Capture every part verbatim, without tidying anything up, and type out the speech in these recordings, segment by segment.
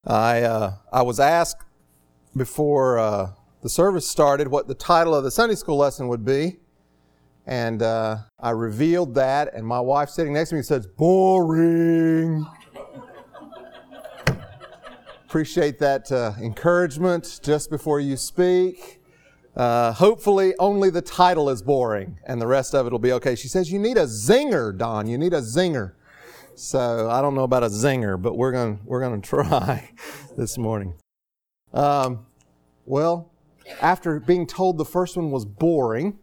I uh, I was asked before uh, the service started what the title of the Sunday school lesson would be, and uh, I revealed that, and my wife sitting next to me says, "Boring." Appreciate that uh, encouragement just before you speak. Uh, hopefully only the title is boring, and the rest of it will be okay. She says, "You need a zinger, Don. You need a zinger." So I don't know about a zinger, but we're going we're going to try this morning. Um, well, after being told the first one was boring,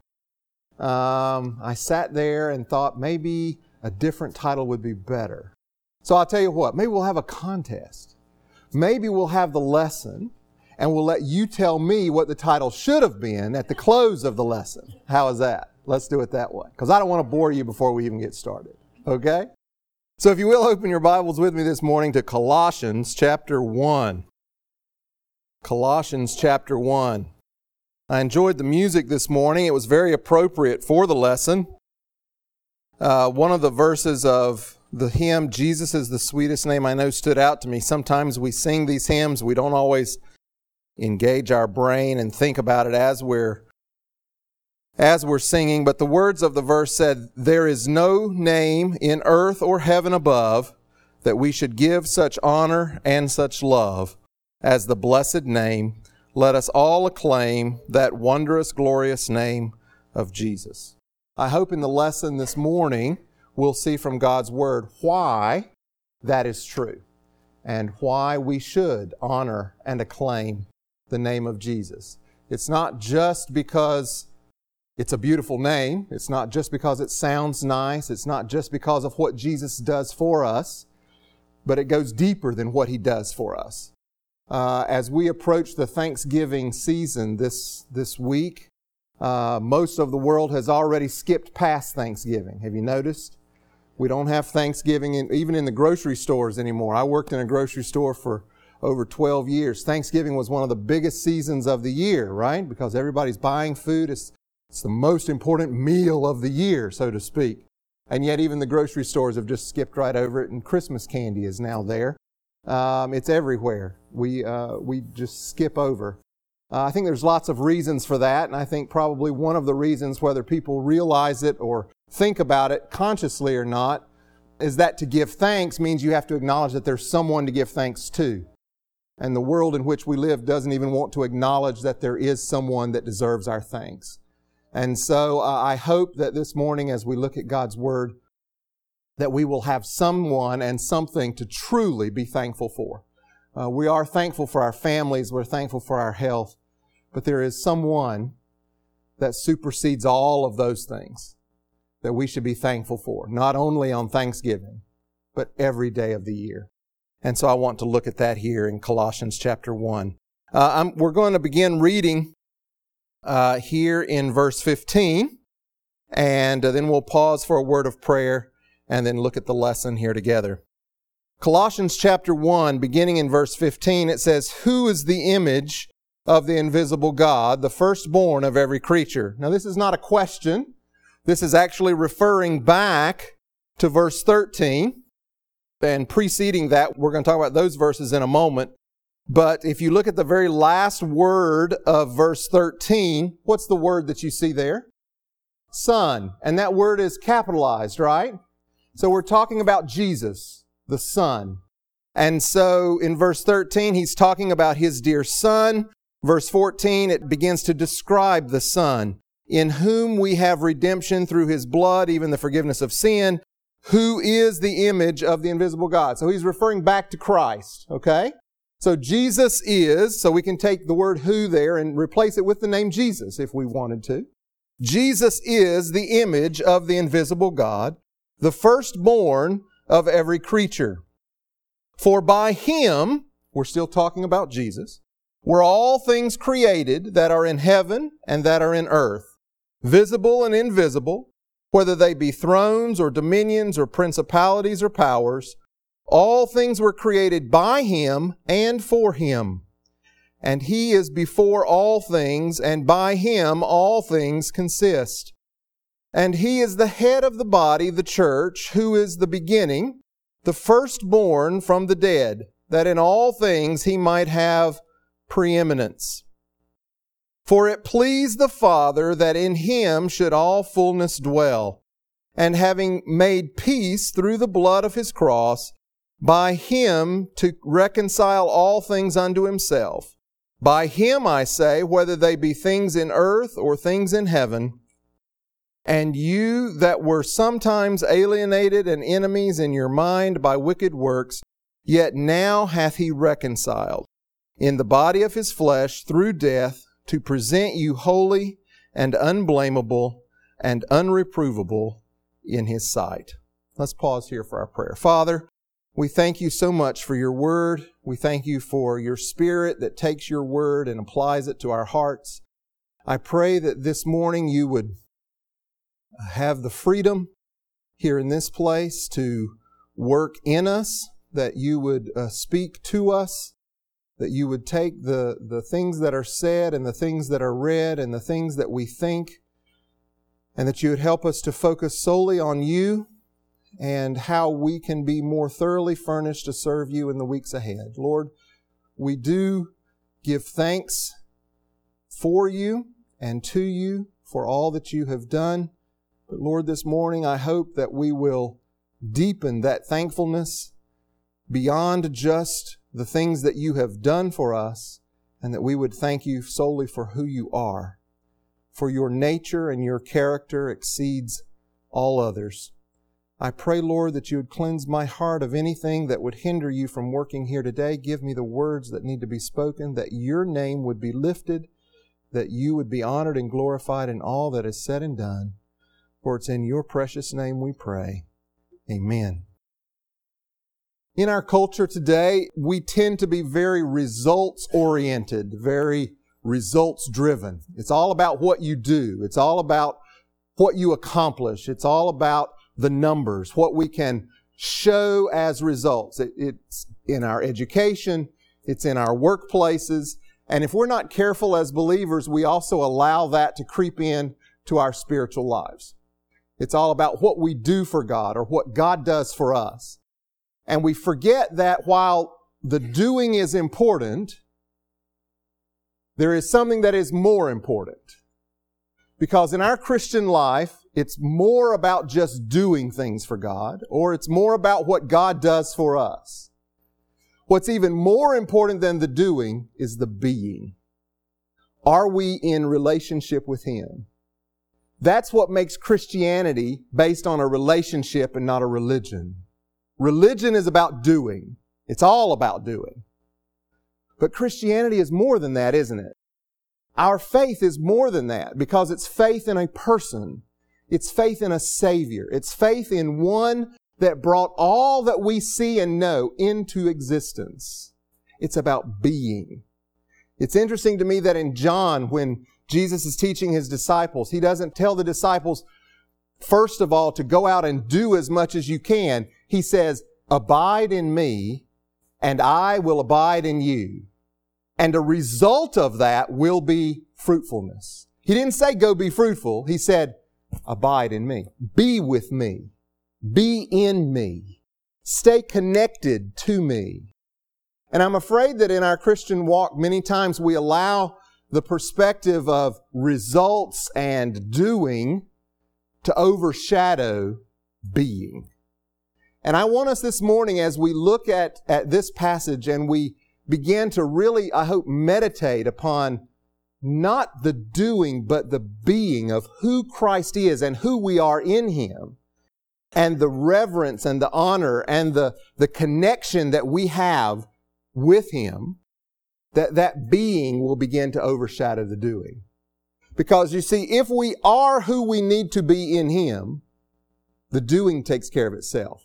um, I sat there and thought maybe a different title would be better. So I'll tell you what, maybe we'll have a contest. Maybe we'll have the lesson, and we'll let you tell me what the title should have been at the close of the lesson. How is that? Let's do it that way, because I don't want to bore you before we even get started. Okay? So if you will, open your Bibles with me this morning to Colossians chapter one. Colossians chapter one. I enjoyed the music this morning. It was very appropriate for the lesson. Uh, one of the verses of the hymn, "Jesus is the Sweetest Name I Know," stood out to me. Sometimes we sing these hymns. We don't always engage our brain and think about it as we're as we're singing, but the words of the verse said, "There is no name in earth or heaven above that we should give such honor and such love as the blessed name. Let us all acclaim that wondrous, glorious name of Jesus." I hope in the lesson this morning we'll see from God's Word why that is true and why we should honor and acclaim the name of Jesus. It's not just because it's a beautiful name. It's not just because it sounds nice. It's not just because of what Jesus does for us, but it goes deeper than what He does for us. Uh, as we approach the Thanksgiving season this, this week, uh, most of the world has already skipped past Thanksgiving. Have you noticed? We don't have Thanksgiving in, even in the grocery stores anymore. I worked in a grocery store for over twelve years. Thanksgiving was one of the biggest seasons of the year, right? Because everybody's buying food. It's It's the most important meal of the year, so to speak. And yet even the grocery stores have just skipped right over it, and Christmas candy is now there. Um, it's everywhere. We uh, we just skip over. Uh, I think there's lots of reasons for that, and I think probably one of the reasons, whether people realize it or think about it consciously or not, is that to give thanks means you have to acknowledge that there's someone to give thanks to. And the world in which we live doesn't even want to acknowledge that there is someone that deserves our thanks. And so uh, I hope that this morning as we look at God's Word, that we will have someone and something to truly be thankful for. Uh, we are thankful for our families, we're thankful for our health, but there is someone that supersedes all of those things that we should be thankful for, not only on Thanksgiving, but every day of the year. And so I want to look at that here in Colossians chapter one. Uh, I'm, we're going to begin reading Uh, here in verse fifteen, and uh, then we'll pause for a word of prayer and then look at the lesson here together. Colossians chapter one, beginning in verse fifteen, it says, "Who is the image of the invisible God, the firstborn of every creature?" Now this is not a question. This is actually referring back to verse thirteen, and preceding that, we're going to talk about those verses in a moment. But if you look at the very last word of verse thirteen, what's the word that you see there? Son. And that word is capitalized, right? So we're talking about Jesus, the Son. And so in verse thirteen, He's talking about His dear Son. Verse fourteen, it begins to describe the Son, in whom we have redemption through His blood, even the forgiveness of sin, who is the image of the invisible God. So He's referring back to Christ, okay? So Jesus is, so we can take the word who there and replace it with the name Jesus if we wanted to. Jesus is the image of the invisible God, the firstborn of every creature. For by Him, we're still talking about Jesus, were all things created that are in heaven and that are in earth, visible and invisible, whether they be thrones or dominions or principalities or powers. All things were created by Him and for Him. And He is before all things, and by Him all things consist. And He is the head of the body, the church, who is the beginning, the firstborn from the dead, that in all things he might have preeminence. For it pleased the Father that in him should all fullness dwell, and having made peace through the blood of his cross, by him to reconcile all things unto himself. By him, I say, whether they be things in earth or things in heaven. And you that were sometimes alienated and enemies in your mind by wicked works, yet now hath he reconciled in the body of his flesh through death, to present you holy and unblameable and unreprovable in his sight. Let's pause here for our prayer. Father, we thank you so much for your word. We thank you for your Spirit that takes your word and applies it to our hearts. I pray that this morning you would have the freedom here in this place to work in us, that you would uh, speak to us, that you would take the, the things that are said and the things that are read and the things that we think, and that you would help us to focus solely on you and how we can be more thoroughly furnished to serve you in the weeks ahead. Lord, we do give thanks for you and to you for all that you have done. But Lord, this morning I hope that we will deepen that thankfulness beyond just the things that you have done for us, and that we would thank you solely for who you are. For your nature and your character exceeds all others. I pray, Lord, that you would cleanse my heart of anything that would hinder you from working here today. Give me the words that need to be spoken, that your name would be lifted, that you would be honored and glorified in all that is said and done. For it's in your precious name we pray. Amen. In our culture today, we tend to be very results-oriented, very results-driven. It's all about what you do. It's all about what you accomplish. It's all about the numbers, what we can show as results. It, it's in our education. It's in our workplaces. And if we're not careful as believers, we also allow that to creep in to our spiritual lives. It's all about what we do for God or what God does for us. And we forget that while the doing is important, there is something that is more important. Because in our Christian life, it's more about just doing things for God, or it's more about what God does for us. What's even more important than the doing is the being. Are we in relationship with Him? That's what makes Christianity based on a relationship and not a religion. Religion is about doing. It's all about doing. But Christianity is more than that, isn't it? Our faith is more than that because it's faith in a person. It's faith in a Savior. It's faith in one that brought all that we see and know into existence. It's about being. It's interesting to me that in John, when Jesus is teaching His disciples, He doesn't tell the disciples, first of all, to go out and do as much as you can. He says, abide in me, and I will abide in you. And a result of that will be fruitfulness. He didn't say, go be fruitful. He said, abide in me. Be with me. Be in me. Stay connected to me. And I'm afraid that in our Christian walk, many times we allow the perspective of results and doing to overshadow being. And I want us this morning, as we look at, at this passage and we begin to really, I hope, meditate upon not the doing, but the being of who Christ is and who we are in Him, and the reverence and the honor and the, the connection that we have with Him, that that being will begin to overshadow the doing. Because you see, if we are who we need to be in Him, the doing takes care of itself.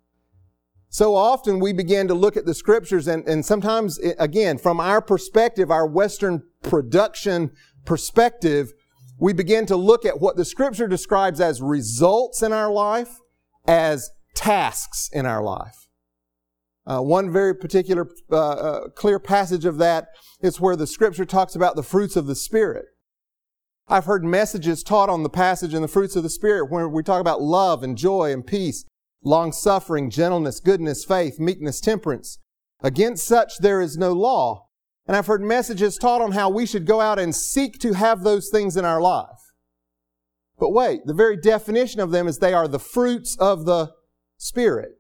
So often we begin to look at the Scriptures and, and sometimes, again, from our perspective, our Western production perspective, we begin to look at what the Scripture describes as results in our life as tasks in our life. Uh, one very particular, uh, uh, clear passage of that is where the Scripture talks about the fruits of the Spirit. I've heard messages taught on the passage in the fruits of the Spirit where we talk about love and joy and peace, long-suffering, gentleness, goodness, faith, meekness, temperance. Against such there is no law. And I've heard messages taught on how we should go out and seek to have those things in our life. But wait, the very definition of them is they are the fruits of the Spirit.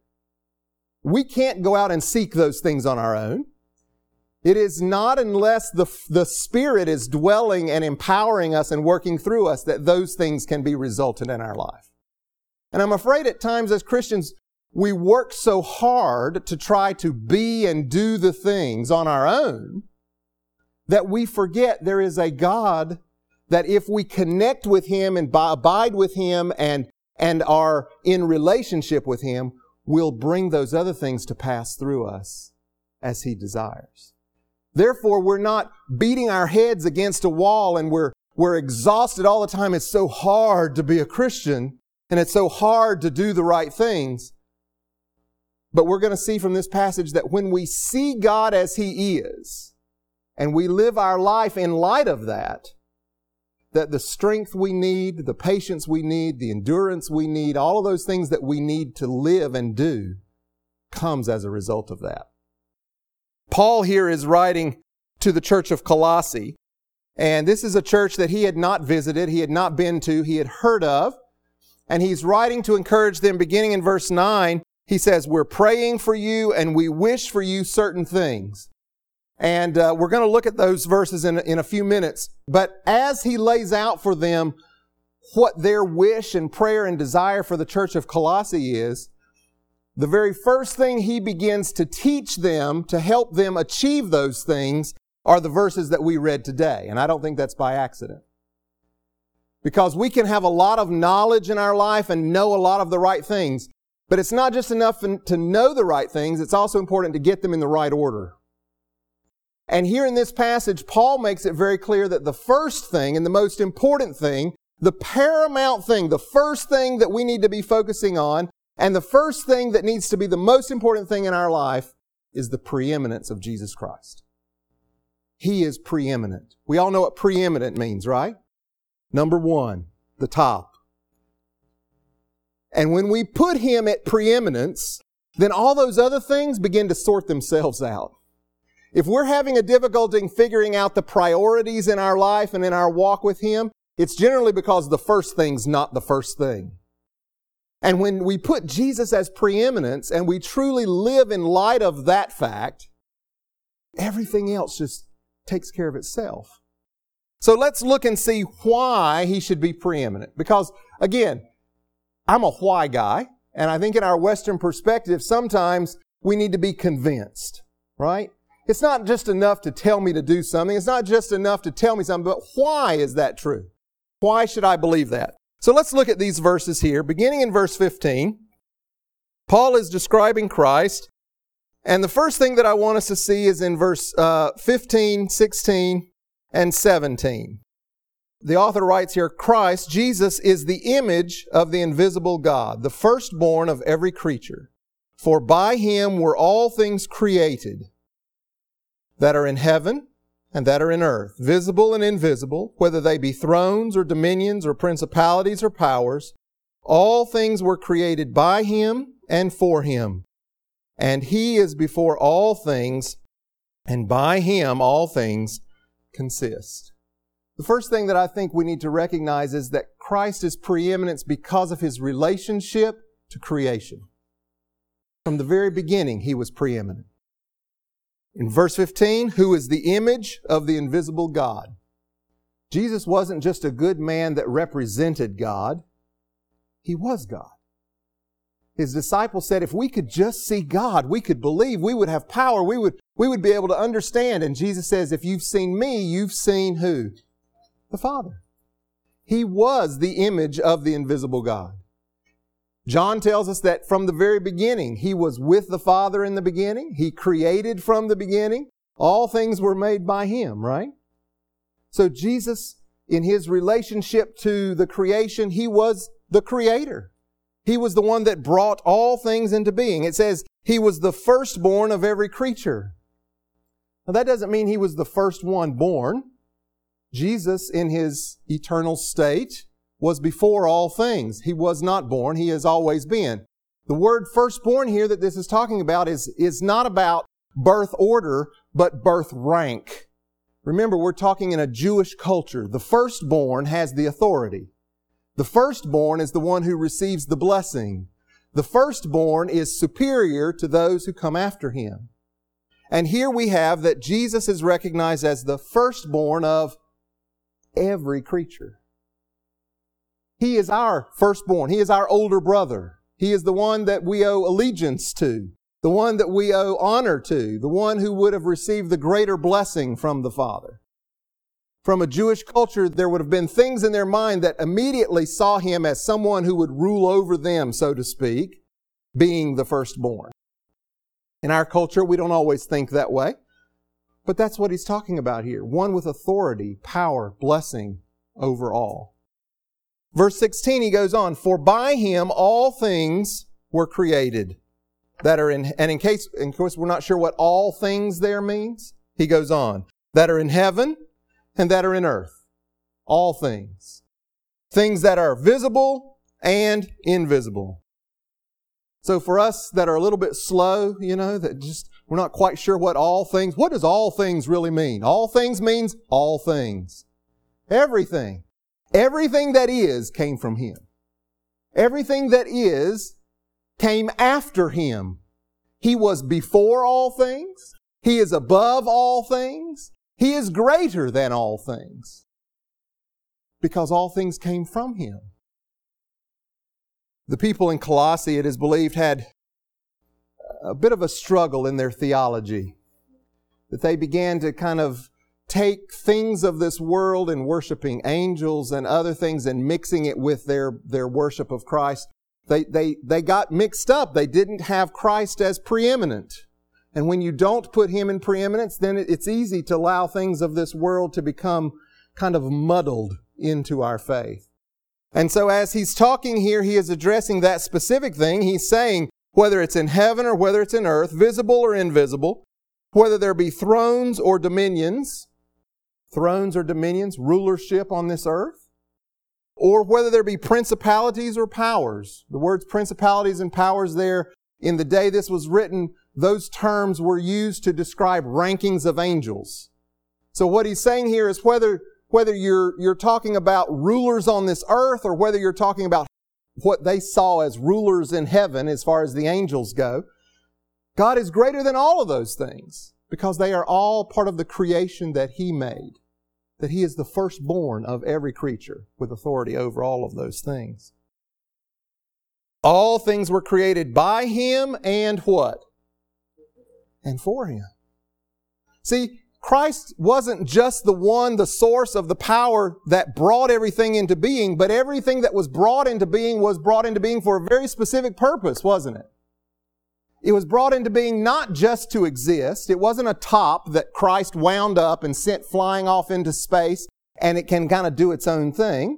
We can't go out and seek those things on our own. It is not unless the, the Spirit is dwelling and empowering us and working through us that those things can be resultant in our life. And I'm afraid at times as Christians, we work so hard to try to be and do the things on our own that we forget there is a God that if we connect with Him and abide with Him and, and are in relationship with Him, will bring those other things to pass through us as He desires. Therefore, we're not beating our heads against a wall and we're, we're exhausted all the time. It's so hard to be a Christian and it's so hard to do the right things. But we're going to see from this passage that when we see God as He is and we live our life in light of that, that the strength we need, the patience we need, the endurance we need, all of those things that we need to live and do comes as a result of that. Paul here is writing to the church of Colossae, and this is a church that he had not visited, he had not been to, he had heard of, and he's writing to encourage them. Beginning in verse nine, he says, we're praying for you and we wish for you certain things. And uh, we're going to look at those verses in, in a few minutes. But as he lays out for them what their wish and prayer and desire for the church of Colossae is, the very first thing he begins to teach them to help them achieve those things are the verses that we read today. And I don't think that's by accident. Because we can have a lot of knowledge in our life and know a lot of the right things. But it's not just enough to know the right things, it's also important to get them in the right order. And here in this passage, Paul makes it very clear that the first thing and the most important thing, the paramount thing, the first thing that we need to be focusing on, and the first thing that needs to be the most important thing in our life is the preeminence of Jesus Christ. He is preeminent. We all know what preeminent means, right? Number one, the top. And when we put Him at preeminence, then all those other things begin to sort themselves out. If we're having a difficulty figuring out the priorities in our life and in our walk with Him, it's generally because the first thing's not the first thing. And when we put Jesus as preeminence and we truly live in light of that fact, everything else just takes care of itself. So let's look and see why He should be preeminent. Because, again, I'm a why guy, and I think in our Western perspective, sometimes we need to be convinced, right? It's not just enough to tell me to do something. It's not just enough to tell me something, but why is that true? Why should I believe that? So let's look at these verses here. Beginning in verse fifteen, Paul is describing Christ. And the first thing that I want us to see is in verse uh, fifteen, sixteen, and seventeen. The author writes here, Christ, Jesus, is the image of the invisible God, the firstborn of every creature. For by Him were all things created that are in heaven and that are in earth, visible and invisible, whether they be thrones or dominions or principalities or powers. All things were created by Him and for Him. And He is before all things, and by Him all things consist. The first thing that I think we need to recognize is that Christ is preeminence because of His relationship to creation. From the very beginning, He was preeminent. In verse fifteen, who is the image of the invisible God? Jesus wasn't just a good man that represented God. He was God. His disciples said, if we could just see God, we could believe, we would have power, we would, we would be able to understand. And Jesus says, if you've seen me, you've seen who? The Father. He was the image of the invisible God. John tells us that from the very beginning, He was with the Father in the beginning. He created from the beginning. All things were made by Him, right? So Jesus, in His relationship to the creation, He was the Creator. He was the one that brought all things into being. It says He was the firstborn of every creature. Now that doesn't mean He was the first one born. Jesus, in His eternal state, was before all things. He was not born. He has always been. The word firstborn here that this is talking about is, is not about birth order, but birth rank. Remember, we're talking in a Jewish culture. The firstborn has the authority. The firstborn is the one who receives the blessing. The firstborn is superior to those who come after him. And here we have that Jesus is recognized as the firstborn of every creature. He is our firstborn. He is our older brother. He is the one that we owe allegiance to, the one that we owe honor to, the one who would have received the greater blessing from the Father. From a Jewish culture, there would have been things in their mind that immediately saw him as someone who would rule over them, so to speak, being the firstborn. In our culture, we don't always think that way, but that's what he's talking about here. One with authority, power, blessing over all. Verse sixteen, he goes on, for by him all things were created that are in, and in case, in case we're not sure what all things there means, he goes on, that are in heaven and that are in earth. All things. Things that are visible and invisible. So for us that are a little bit slow, you know, that just, we're not quite sure what all things, what does all things really mean? All things means all things. Everything. Everything that is came from him. Everything that is came after him. He was before all things. He is above all things. He is greater than all things. Because all things came from him. The people in Colossae, it is believed, had a bit of a struggle in their theology. That they began to kind of take things of this world and worshiping angels and other things and mixing it with their, their worship of Christ. They, they, they got mixed up. They didn't have Christ as preeminent. And when you don't put him in preeminence, then it's easy to allow things of this world to become kind of muddled into our faith. And so as he's talking here, he is addressing that specific thing. He's saying, whether it's in heaven or whether it's in earth, visible or invisible, whether there be thrones or dominions, thrones or dominions, rulership on this earth, or whether there be principalities or powers. The words principalities and powers there, in the day this was written, those terms were used to describe rankings of angels. So what he's saying here is whether Whether you're, you're talking about rulers on this earth or whether you're talking about what they saw as rulers in heaven as far as the angels go, God is greater than all of those things because they are all part of the creation that He made. That He is the firstborn of every creature with authority over all of those things. All things were created by Him and what? And for Him. See, Christ wasn't just the one, the source of the power that brought everything into being, but everything that was brought into being was brought into being for a very specific purpose, wasn't it? It was brought into being not just to exist. It wasn't a top that Christ wound up and sent flying off into space and it can kind of do its own thing.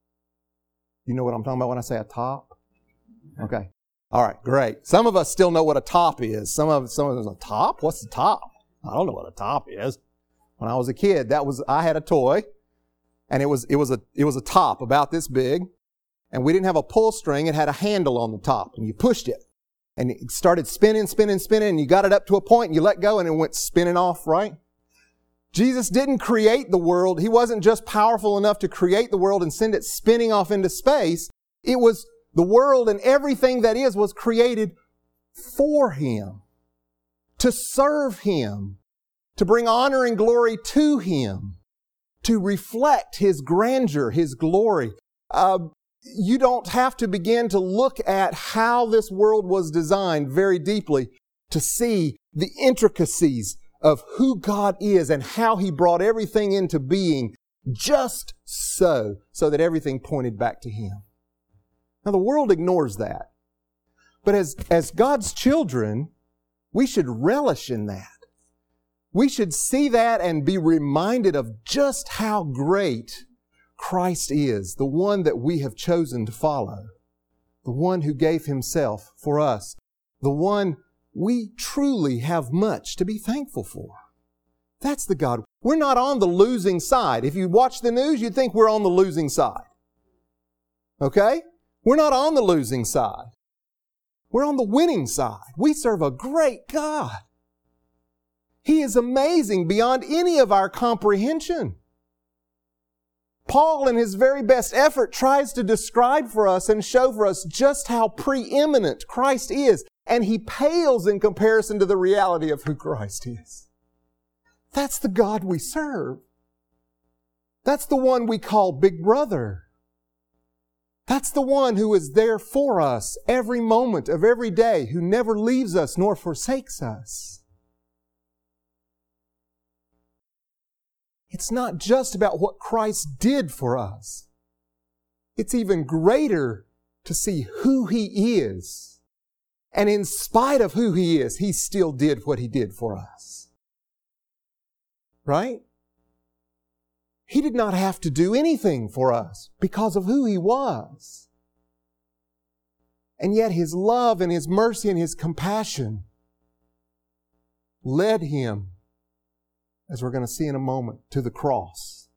You know what I'm talking about when I say a top? Okay. All right, great. Some of us still know what a top is. Some of some of us, a top? What's the top? I don't know what a top is. When I was a kid, that was I had a toy, and it was it was a it was a top about this big, and we didn't have a pull string. It had a handle on the top, and you pushed it, and it started spinning, spinning, spinning, and you got it up to a point, and you let go, and it went spinning off. Right? Jesus didn't create the world. He wasn't just powerful enough to create the world and send it spinning off into space. It was the world and everything that is was created for Him. To serve Him, to bring honor and glory to Him, to reflect His grandeur, His glory. Uh, you don't have to begin to look at how this world was designed very deeply to see the intricacies of who God is and how He brought everything into being just so, so that everything pointed back to Him. Now the world ignores that. But as, as God's children, we should relish in that. We should see that and be reminded of just how great Christ is, the one that we have chosen to follow, the one who gave Himself for us, the one we truly have much to be thankful for. That's the God. We're not on the losing side. If you watch the news, you'd think we're on the losing side. Okay? We're not on the losing side. We're on the winning side. We serve a great God. He is amazing beyond any of our comprehension. Paul, in his very best effort, tries to describe for us and show for us just how preeminent Christ is. And he pales in comparison to the reality of who Christ is. That's the God we serve. That's the one we call Big Brother. That's the one who is there for us every moment of every day, who never leaves us nor forsakes us. It's not just about what Christ did for us. It's even greater to see who He is. And in spite of who He is, He still did what He did for us. Right? He did not have to do anything for us because of who He was. And yet His love and His mercy and His compassion led Him, as we're going to see in a moment, to the cross.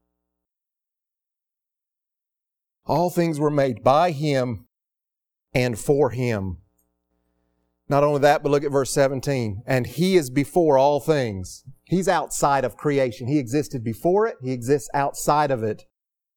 All things were made by Him and for Him. Not only that, but look at verse seventeen. And He is before all things. He's outside of creation. He existed before it. He exists outside of it.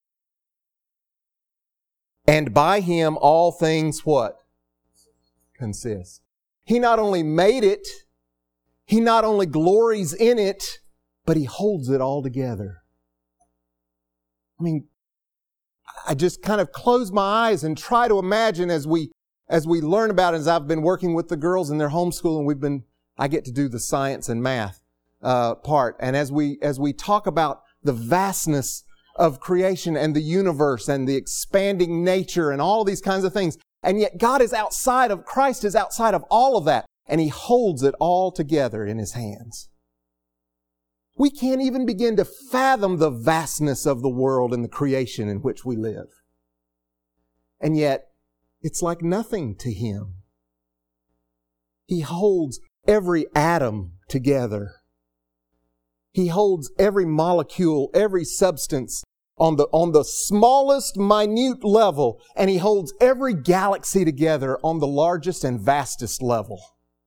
And by Him all things what? Consist. He not only made it, He not only glories in it, but He holds it all together. I mean, I just kind of close my eyes and try to imagine as we as we learn about it, as I've been working with the girls in their homeschooling, we've been I get to do the science and math uh, part, and as we as we talk about the vastness of creation and the universe and the expanding nature and all these kinds of things, and yet God is outside of Christ is outside of all of that, and He holds it all together in His hands. We can't even begin to fathom the vastness of the world and the creation in which we live. And yet, it's like nothing to Him. He holds every atom together. He holds every molecule, every substance on the, on the smallest, minute level, and He holds every galaxy together on the largest and vastest level.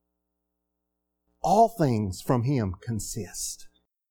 All things from Him consist.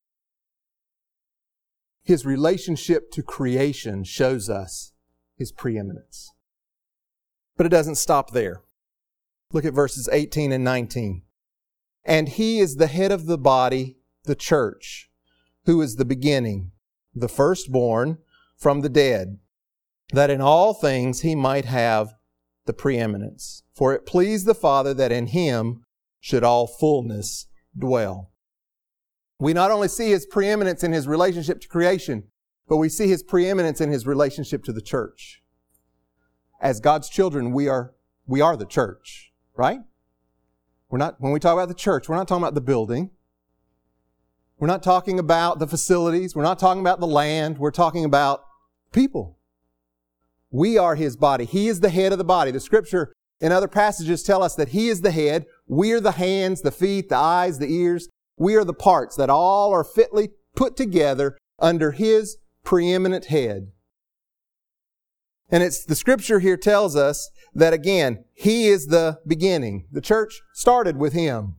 His relationship to creation shows us His preeminence. But it doesn't stop there. Look at verses eighteen and nineteen. And He is the head of the body, the church, who is the beginning, the firstborn from the dead, that in all things He might have the preeminence. For it pleased the Father that in Him should all fullness dwell. We not only see His preeminence in His relationship to creation, but we see His preeminence in His relationship to the church. As God's children, we are, we are the church, right? We're not, when we talk about the church, we're not talking about the building. We're not talking about the facilities. We're not talking about the land. We're talking about people. We are His body. He is the head of the body. The Scripture in other passages tell us that He is the head. We are the hands, the feet, the eyes, the ears. We are the parts that all are fitly put together under His preeminent head. And it's the Scripture here tells us that again, He is the beginning. The church started with Him.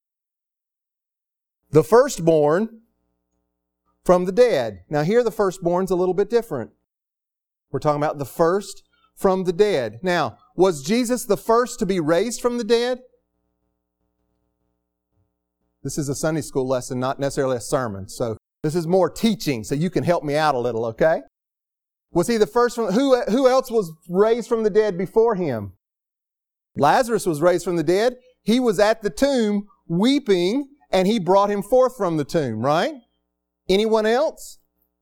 The firstborn from the dead. Now here the firstborn's a little bit different. We're talking about the first from the dead. Now, was Jesus the first to be raised from the dead? This is a Sunday school lesson, not necessarily a sermon. So this is more teaching, so you can help me out a little, okay? Was He the first from, who, who else was raised from the dead before Him? Lazarus was raised from the dead. He was at the tomb weeping, and He brought him forth from the tomb, right? Anyone else?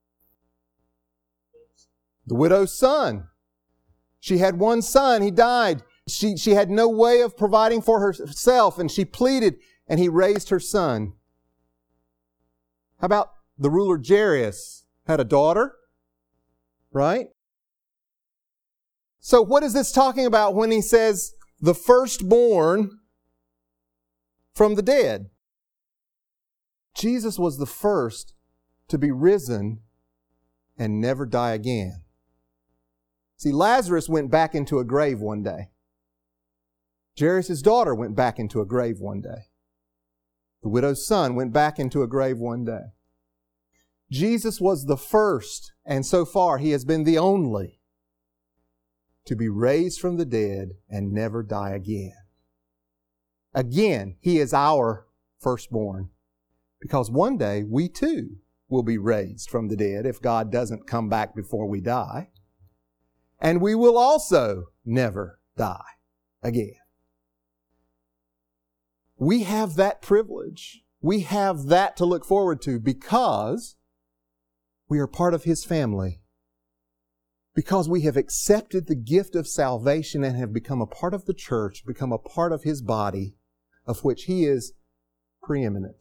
The widow's son. She had one son. He died. She, she had no way of providing for herself, and she pleaded, and He raised her son. How about the ruler Jairus? Had a daughter, right? So what is this talking about when He says the firstborn from the dead? Jesus was the first to be risen and never die again. See, Lazarus went back into a grave one day. Jairus' daughter went back into a grave one day. The widow's son went back into a grave one day. Jesus was the first, and so far He has been the only, to be raised from the dead and never die again. Again, He is our firstborn, because one day we too will be raised from the dead if God doesn't come back before we die. And we will also never die again. We have that privilege. We have that to look forward to because we are part of His family. Because we have accepted the gift of salvation and have become a part of the church, become a part of His body, of which He is preeminent.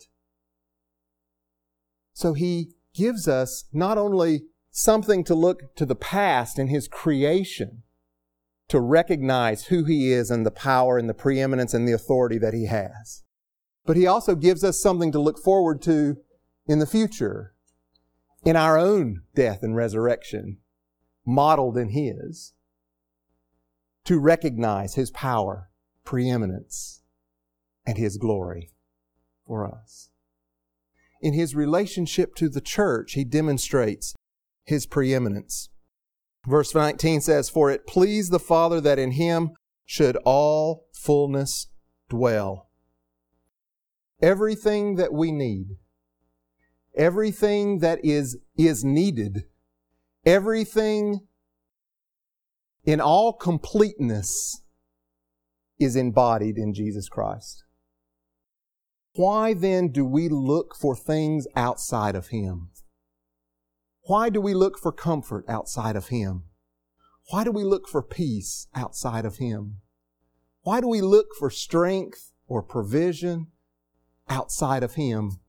So He gives us not only something to look to the past and His creation, to recognize who He is and the power and the preeminence and the authority that He has, but He also gives us something to look forward to in the future, in our own death and resurrection, modeled in His, to recognize His power, preeminence, and His glory for us. In His relationship to the church, He demonstrates His preeminence. Verse nineteen says, "For it pleased the Father that in Him should all fullness dwell." Everything that we need, everything that is, is needed, everything in all completeness is embodied in Jesus Christ. Why then do we look for things outside of Him? Why do we look for comfort outside of Him? Why do we look for peace outside of Him? Why do we look for strength or provision outside of Him?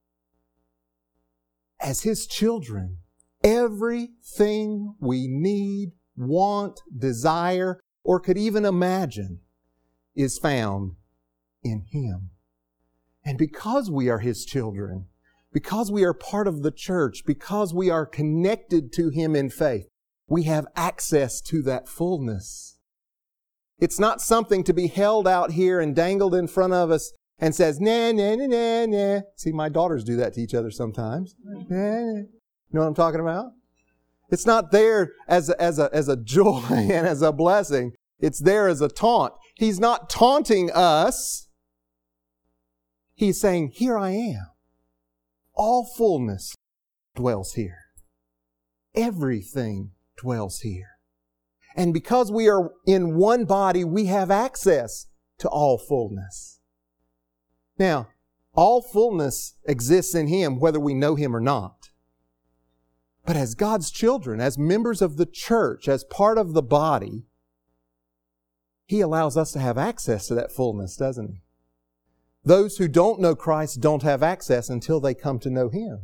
As His children, everything we need, want, desire, or could even imagine is found in Him. And because we are His children, because we are part of the church, because we are connected to Him in faith, we have access to that fullness. It's not something to be held out here and dangled in front of us and says, nah, nah, nah, nah, nah. See, my daughters do that to each other sometimes. Nah. You know what I'm talking about? It's not there as a, as a, as a joy and as a blessing. It's there as a taunt. He's not taunting us. He's saying, here I am. All fullness dwells here. Everything dwells here. And because we are in one body, we have access to all fullness. Now, all fullness exists in Him whether we know Him or not. But as God's children, as members of the church, as part of the body, He allows us to have access to that fullness, doesn't He? Those who don't know Christ don't have access until they come to know Him.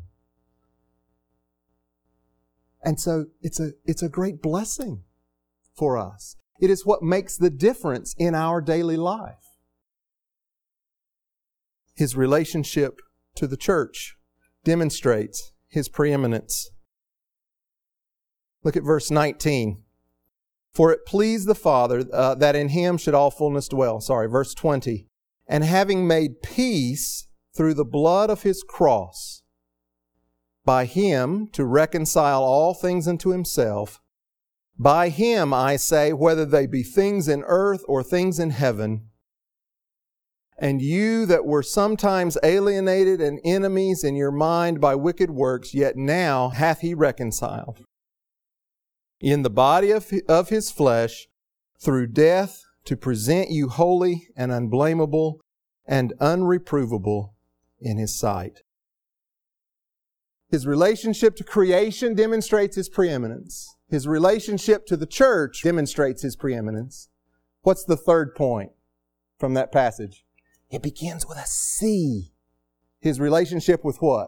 And so it's a, it's a great blessing for us. It is what makes the difference in our daily life. His relationship to the church demonstrates His preeminence. Look at verse nineteen. For it pleased the Father uh, that in Him should all fullness dwell. Sorry, verse twenty. And having made peace through the blood of His cross, by Him to reconcile all things unto Himself, by Him, I say, whether they be things in earth or things in heaven, and you that were sometimes alienated and enemies in your mind by wicked works, yet now hath He reconciled in the body of, of His flesh through death to present you holy and unblameable and unreprovable in His sight. His relationship to creation demonstrates His preeminence. His relationship to the church demonstrates His preeminence. What's the third point from that passage? It begins with a C. His relationship with what?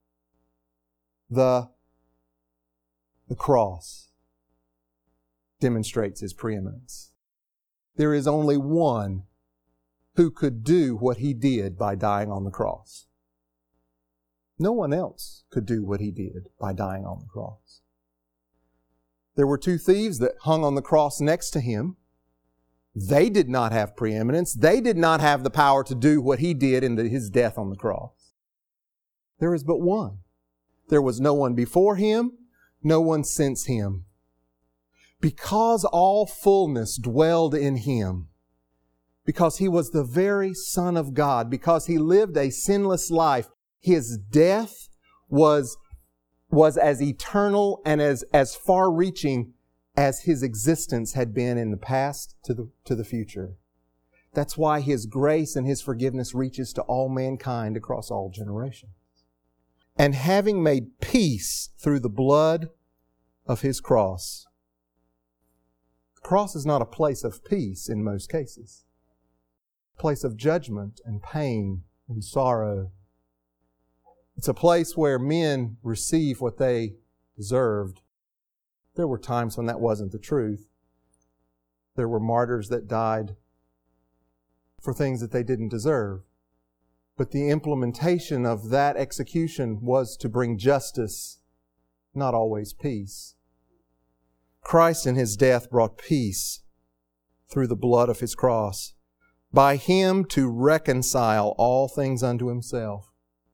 The, the cross demonstrates His preeminence. There is only one who could do what He did by dying on the cross. No one else could do what He did by dying on the cross. There were two thieves that hung on the cross next to Him. They did not have preeminence. They did not have the power to do what He did in the, His death on the cross. There is but one. There was no one before Him, no one since Him. Because all fullness dwelled in Him, because He was the very Son of God, because He lived a sinless life, His death was, was as eternal and as, as far-reaching as His existence had been in the past to the, to the future. That's why His grace and His forgiveness reaches to all mankind across all generations. And having made peace through the blood of His cross. The cross is not a place of peace in most cases. A place of judgment and pain and sorrow. It's a place where men receive what they deserved. There were times when that wasn't the truth. There were martyrs that died for things that they didn't deserve. But the implementation of that execution was to bring justice, not always peace. Christ in His death brought peace through the blood of His cross. By Him to reconcile all things unto Himself.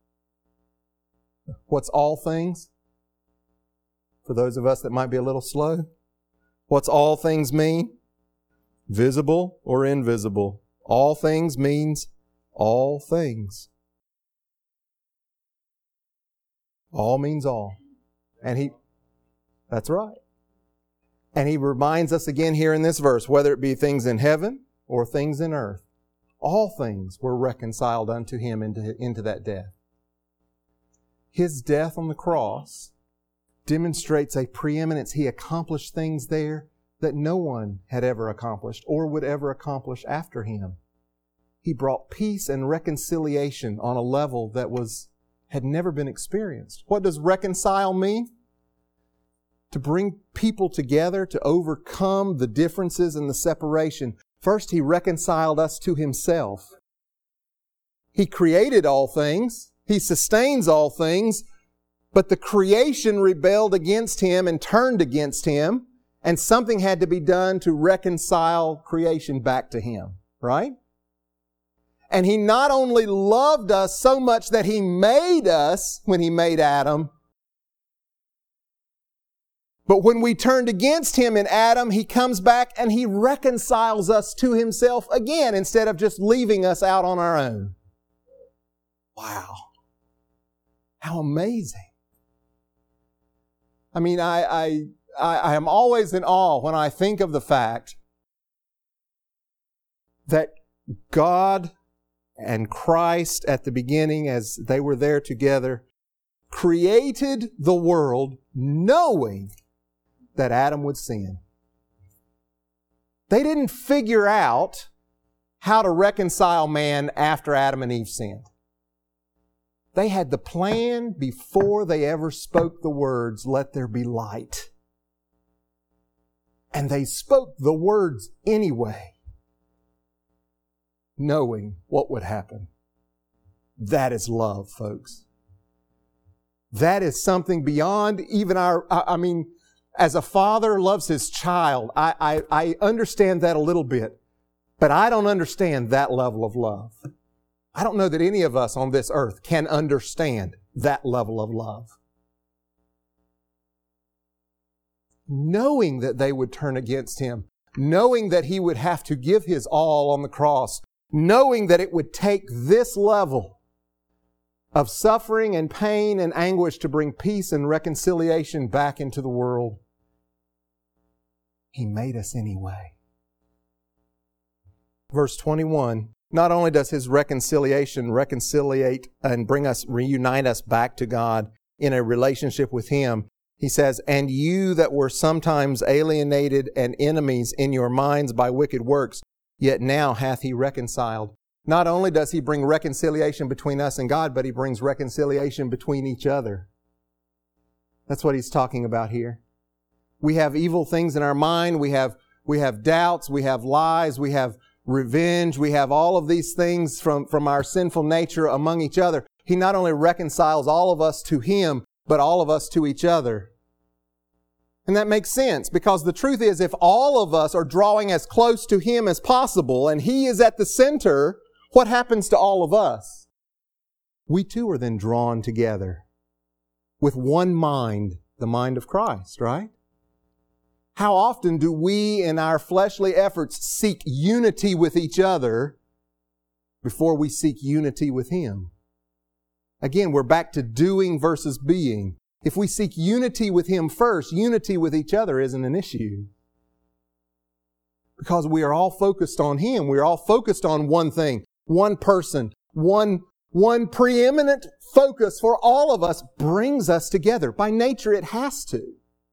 What's all things? For those of us that might be a little slow. What's all things mean? Visible or invisible. All things means all things. All means all. And He, that's right. And He reminds us again here in this verse, whether it be things in heaven or things in earth, all things were reconciled unto Him into, into that death. His death on the cross demonstrates a preeminence. He accomplished things there that no one had ever accomplished or would ever accomplish after Him. He brought peace and reconciliation on a level that was had never been experienced. What does reconcile mean? To bring people together, to overcome the differences and the separation. First, He reconciled us to Himself. He created all things. He sustains all things. But the creation rebelled against Him and turned against Him. And something had to be done to reconcile creation back to Him. Right? And He not only loved us so much that He made us when He made Adam, but when we turned against Him in Adam, He comes back and He reconciles us to Himself again instead of just leaving us out on our own. Wow. How amazing. I mean, I, I, I, I am always in awe when I think of the fact that God and Christ at the beginning, as they were there together, created the world knowing that Adam would sin. They didn't figure out how to reconcile man after Adam and Eve sinned. They had the plan before they ever spoke the words, "Let there be light." And they spoke the words anyway, knowing what would happen. That is love, folks. That is something beyond even our, I mean, as a father loves his child, I, I, I understand that a little bit, but I don't understand that level of love. I don't know that any of us on this earth can understand that level of love. Knowing that they would turn against Him, knowing that He would have to give His all on the cross, knowing that it would take this level of suffering and pain and anguish to bring peace and reconciliation back into the world. He made us anyway. Verse twenty-one, not only does His reconciliation reconciliate and bring us, reunite us back to God in a relationship with Him, He says, "And you that were sometimes alienated and enemies in your minds by wicked works, yet now hath He reconciled." Not only does He bring reconciliation between us and God, but He brings reconciliation between each other. That's what He's talking about here. We have evil things in our mind. We have, we have doubts. We have lies. We have revenge. We have all of these things from, from our sinful nature among each other. He not only reconciles all of us to Him, but all of us to each other. And that makes sense because the truth is if all of us are drawing as close to Him as possible and He is at the center, what happens to all of us? We too are then drawn together with one mind, the mind of Christ, right? How often do we in our fleshly efforts seek unity with each other before we seek unity with Him? Again, we're back to doing versus being. If we seek unity with Him first, unity with each other isn't an issue. Because we are all focused on Him. We're all focused on one thing, one person, one, one preeminent focus for all of us brings us together. By nature, it has to.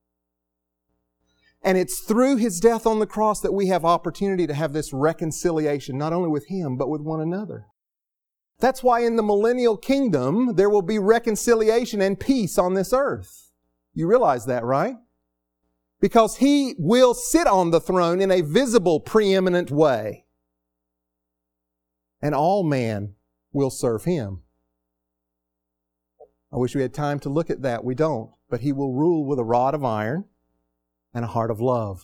And it's through His death on the cross that we have opportunity to have this reconciliation, not only with Him, but with one another. That's why in the millennial kingdom, there will be reconciliation and peace on this earth. You realize that, right? Because He will sit on the throne in a visible, preeminent way. And all man will serve Him. I wish we had time to look at that. We don't. But He will rule with a rod of iron and a heart of love.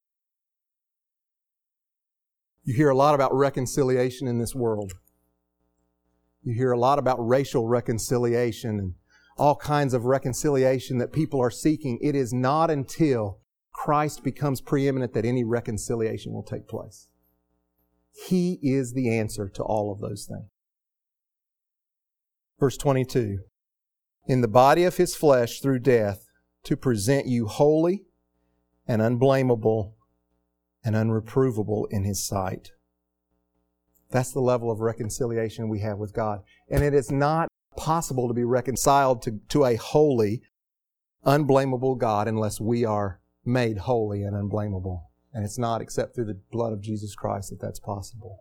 You hear a lot about reconciliation in this world. You hear a lot about racial reconciliation and all kinds of reconciliation that people are seeking. It is not until Christ becomes preeminent that any reconciliation will take place. He is the answer to all of those things. Verse twenty-two. In the body of His flesh through death to present you holy and unblameable and unreprovable in His sight. That's the level of reconciliation we have with God. And it is not possible to be reconciled to, to a holy, unblameable God unless we are made holy and unblameable. And it's not except through the blood of Jesus Christ that that's possible.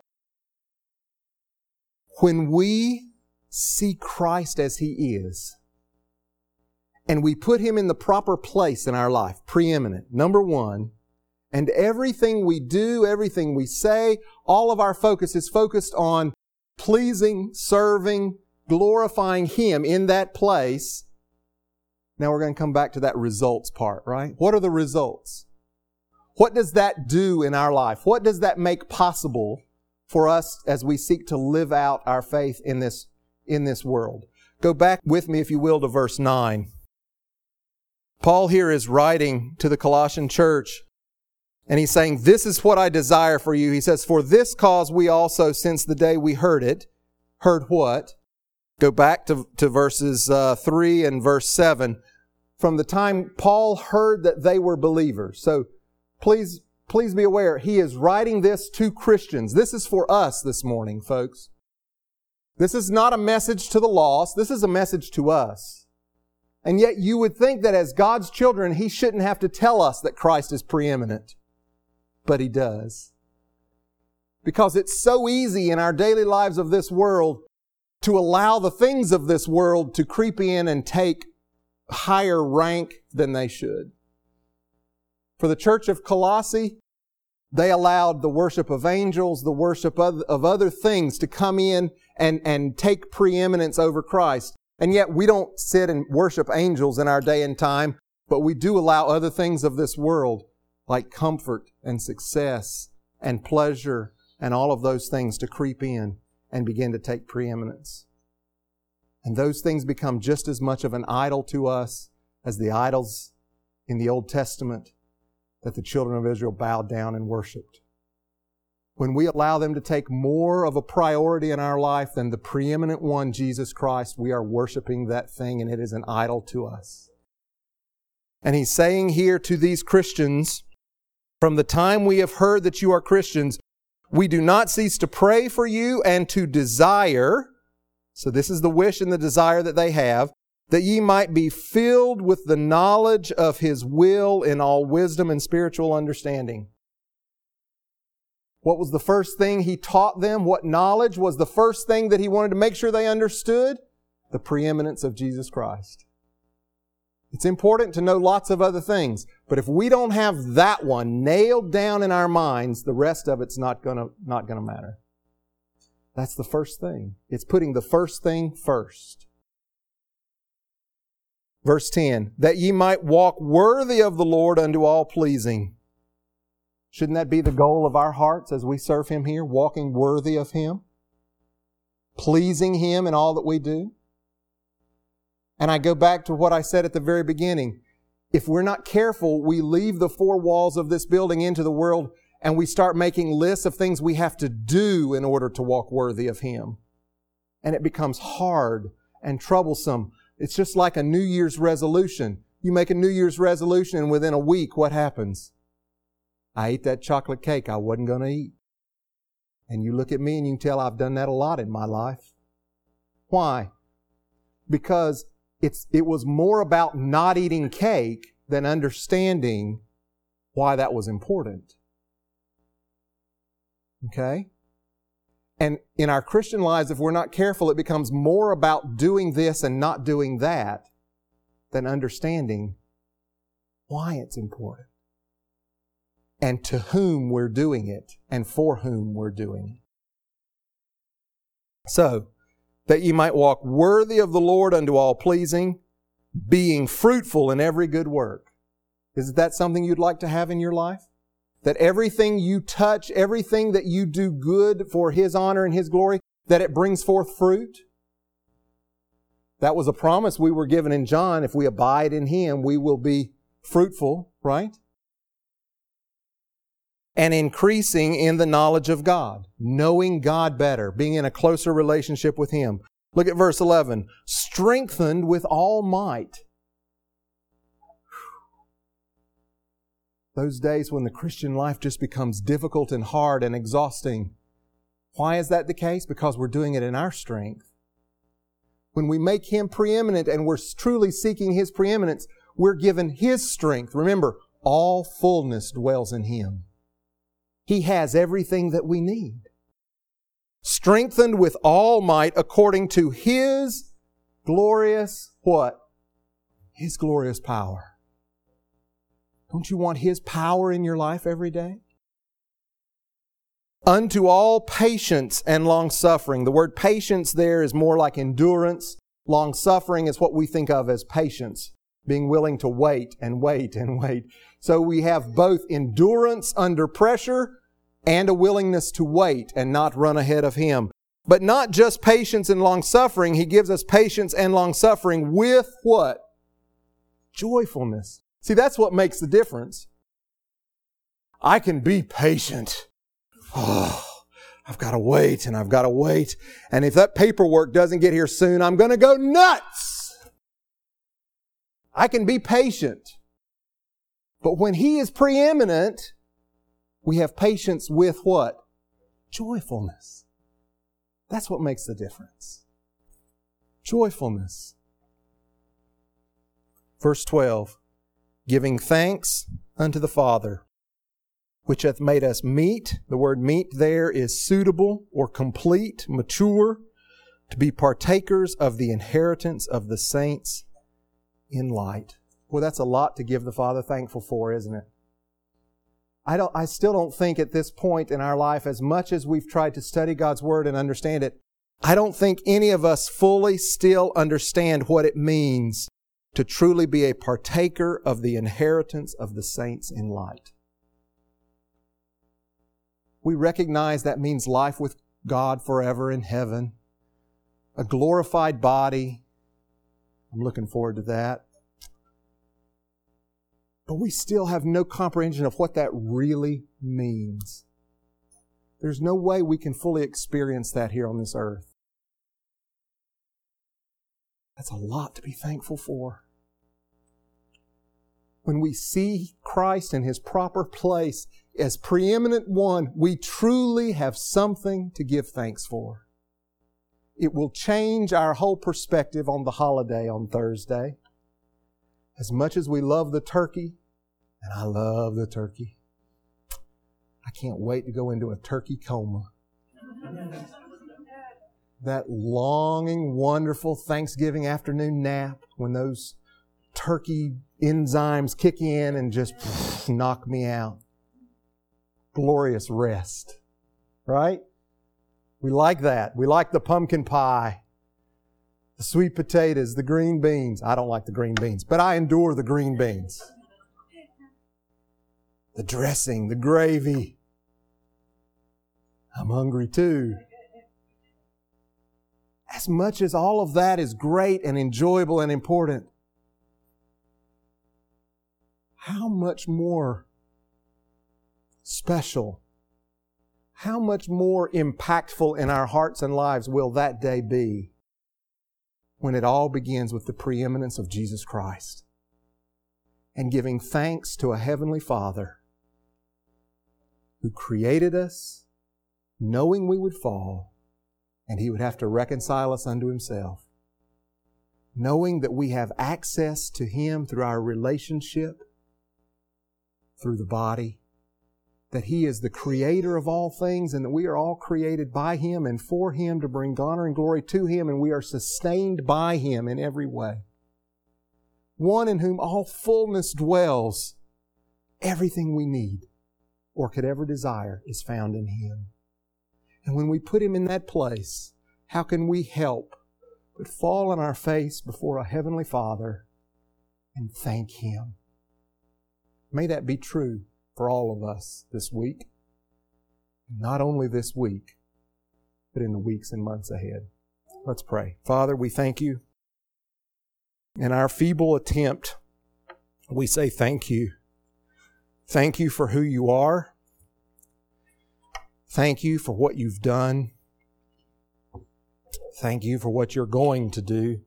When we see Christ as He is, and we put Him in the proper place in our life, preeminent, number one, and everything we do, everything we say, all of our focus is focused on pleasing, serving, glorifying Him in that place. Now we're going to come back to that results part, right? What are the results? What does that do in our life? What does that make possible for us as we seek to live out our faith in this, in this world? Go back with me, if you will, to verse nine. Paul here is writing to the Colossian church, and he's saying, this is what I desire for you. He says, for this cause we also, since the day we heard it, heard what? Go back to, to verses uh, three and verse seven. From the time Paul heard that they were believers. So please, please be aware, he is writing this to Christians. This is for us this morning, folks. This is not a message to the lost. This is a message to us. And yet you would think that as God's children, He shouldn't have to tell us that Christ is preeminent. But He does. Because it's so easy in our daily lives of this world to allow the things of this world to creep in and take higher rank than they should. For the church of Colossae, they allowed the worship of angels, the worship of, of other things to come in and, and take preeminence over Christ. And yet we don't sit and worship angels in our day and time, but we do allow other things of this world like comfort and success and pleasure and all of those things to creep in and begin to take preeminence. And those things become just as much of an idol to us as the idols in the Old Testament that the children of Israel bowed down and worshiped. When we allow them to take more of a priority in our life than the preeminent one, Jesus Christ, we are worshiping that thing and it is an idol to us. And he's saying here to these Christians, from the time we have heard that you are Christians, we do not cease to pray for you and to desire, so this is the wish and the desire that they have, that ye might be filled with the knowledge of His will in all wisdom and spiritual understanding. What was the first thing He taught them? What knowledge was the first thing that He wanted to make sure they understood? The preeminence of Jesus Christ. It's important to know lots of other things, but if we don't have that one nailed down in our minds, the rest of it's not gonna, not gonna matter. That's the first thing. It's putting the first thing first. Verse ten, that ye might walk worthy of the Lord unto all pleasing. Shouldn't that be the goal of our hearts as we serve Him here? Walking worthy of Him? Pleasing Him in all that we do? And I go back to what I said at the very beginning. If we're not careful, we leave the four walls of this building into the world and we start making lists of things we have to do in order to walk worthy of Him. And it becomes hard and troublesome. It's just like a New Year's resolution. You make a New Year's resolution and within a week, what happens? I ate that chocolate cake I wasn't going to eat. And you look at me and you can tell I've done that a lot in my life. Why? Because it's it was more about not eating cake than understanding why that was important. Okay? And in our Christian lives, if we're not careful, it becomes more about doing this and not doing that than understanding why it's important and to whom we're doing it and for whom we're doing it. So, that ye might walk worthy of the Lord unto all pleasing, being fruitful in every good work. Is that something you'd like to have in your life? That everything you touch, everything that you do good for His honor and His glory, that it brings forth fruit? That was a promise we were given in John. If we abide in Him, we will be fruitful, right? And increasing in the knowledge of God, knowing God better, being in a closer relationship with Him. Look at verse eleven. Strengthened with all might. Those days when the Christian life just becomes difficult and hard and exhausting. Why is that the case? Because we're doing it in our strength. When we make Him preeminent and we're truly seeking His preeminence, we're given His strength. Remember, all fullness dwells in Him. He has everything that we need. Strengthened with all might according to His glorious what? His glorious power. Don't you want His power in your life every day? Unto all patience and long-suffering. The word patience there is more like endurance. Long-suffering is what we think of as patience. Being willing to wait and wait and wait. So we have both endurance under pressure and a willingness to wait and not run ahead of Him. But not just patience and long-suffering. He gives us patience and long-suffering with what? Joyfulness. See, that's what makes the difference. I can be patient. Oh, I've got to wait and I've got to wait. And if that paperwork doesn't get here soon, I'm going to go nuts. I can be patient. But when He is preeminent, we have patience with what? Joyfulness. That's what makes the difference. Joyfulness. Verse twelve. Giving thanks unto the Father, which hath made us meet. The word meet there is suitable or complete, mature, to be partakers of the inheritance of the saints in light. Well, that's a lot to give the Father thankful for, isn't it? I don't, I still don't think at this point in our life, as much as we've tried to study God's Word and understand it, I don't think any of us fully still understand what it means to truly be a partaker of the inheritance of the saints in light. We recognize that means life with God forever in heaven, a glorified body. I'm looking forward to that. But we still have no comprehension of what that really means. There's no way we can fully experience that here on this earth. That's a lot to be thankful for. When we see Christ in His proper place as preeminent one, we truly have something to give thanks for. It will change our whole perspective on the holiday on Thursday. As much as we love the turkey, and I love the turkey, I can't wait to go into a turkey coma. That longing, wonderful Thanksgiving afternoon nap when those turkey enzymes kick in and just pff, knock me out. Glorious rest. Right? We like that. We like the pumpkin pie. The sweet potatoes, the green beans. I don't like the green beans, but I endure the green beans. The dressing, the gravy. I'm hungry too. As much as all of that is great and enjoyable and important, how much more special, how much more impactful in our hearts and lives will that day be when it all begins with the preeminence of Jesus Christ and giving thanks to a Heavenly Father who created us, knowing we would fall, and He would have to reconcile us unto Himself. Knowing that we have access to Him through our relationship, through the body, that He is the Creator of all things and that we are all created by Him and for Him to bring honor and glory to Him, and we are sustained by Him in every way. One in whom all fullness dwells. Everything we need or could ever desire is found in Him. And when we put Him in that place, how can we help but fall on our face before a Heavenly Father and thank Him? May that be true for all of us this week. Not only this week, but in the weeks and months ahead. Let's pray. Father, we thank You. In our feeble attempt, we say thank You. Thank You for who You are. Thank You for what You've done. Thank You for what You're going to do.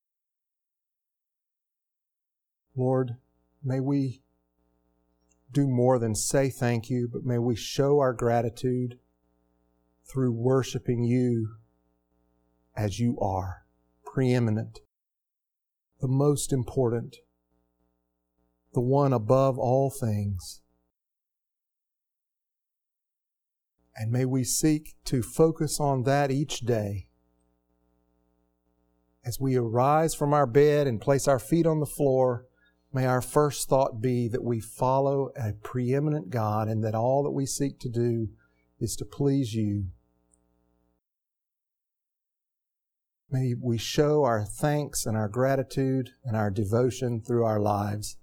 Lord, may we do more than say thank You, but may we show our gratitude through worshiping You as You are, preeminent, the most important, the one above all things. And may we seek to focus on that each day as we arise from our bed and place our feet on the floor. May our first thought be that we follow a preeminent God and that all that we seek to do is to please You. May we show our thanks and our gratitude and our devotion through our lives.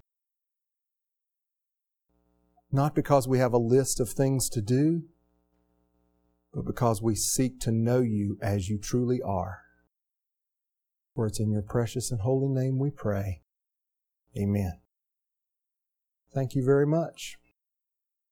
Not because we have a list of things to do, but because we seek to know You as You truly are. For it's in Your precious and holy name we pray. Amen. Thank you very much.